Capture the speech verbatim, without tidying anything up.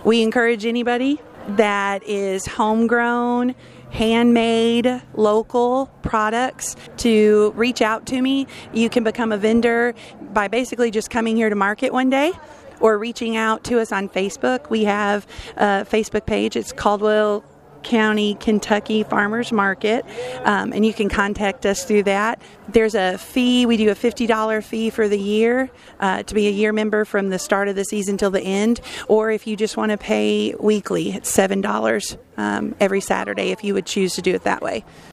We encourage anybody that is homegrown, handmade, local products to reach out to me. You can become a vendor by basically just coming here to market one day or reaching out to us on Facebook. We have a Facebook page. It's Caldwell County, Kentucky Farmers Market, um, and you can contact us through that. There's a fee. We do a fifty dollars fee for the year uh, to be a year member from the start of the season till the end, or if you just want to pay weekly, it's seven dollars um, every Saturday if you would choose to do it that way.